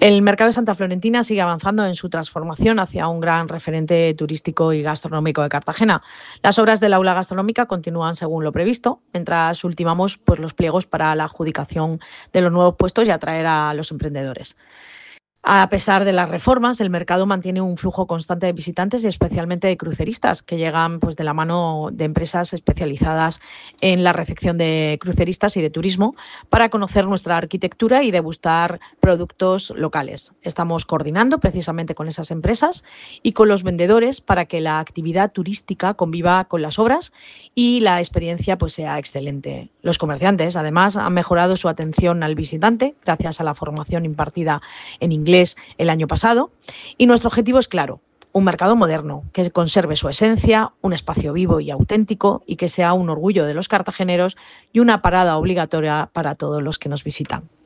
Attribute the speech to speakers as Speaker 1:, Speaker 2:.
Speaker 1: El mercado de Santa Florentina sigue avanzando en su transformación hacia un gran referente turístico y gastronómico de Cartagena. Las obras del aula gastronómica continúan según lo previsto, mientras ultimamos los pliegos para la adjudicación de los nuevos puestos y atraer a los emprendedores. A pesar de las reformas, el mercado mantiene un flujo constante de visitantes y especialmente de cruceristas que llegan de la mano de empresas especializadas en la recepción de cruceristas y de turismo para conocer nuestra arquitectura y degustar productos locales. Estamos coordinando precisamente con esas empresas y con los vendedores para que la actividad turística conviva con las obras y la experiencia sea excelente. Los comerciantes, además, han mejorado su atención al visitante gracias a la formación impartida en inglés el año pasado. Y nuestro objetivo es claro: un mercado moderno que conserve su esencia, un espacio vivo y auténtico y que sea un orgullo de los cartageneros y una parada obligatoria para todos los que nos visitan.